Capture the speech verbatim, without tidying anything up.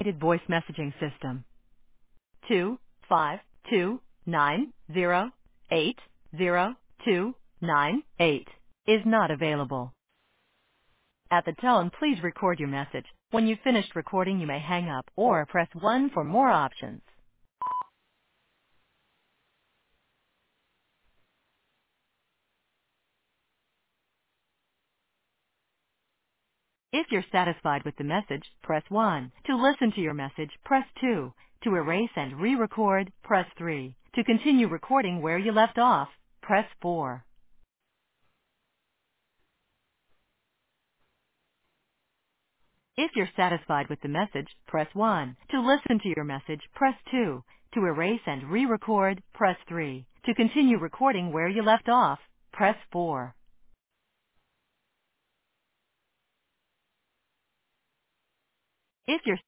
automated voice messaging system. Two five two nine zero eight zero two nine eight is not available. At the tone, please record your message. When you've finished recording, you may hang up or press one for more options. If you're satisfied with the message, press one. To listen to your message, press two. To erase and re-record, press three. To continue recording where you left off, press four. If you're satisfied with the message, press one. To listen to your message, press two. To erase and re-record, press three. To continue recording where you left off, press four. If you're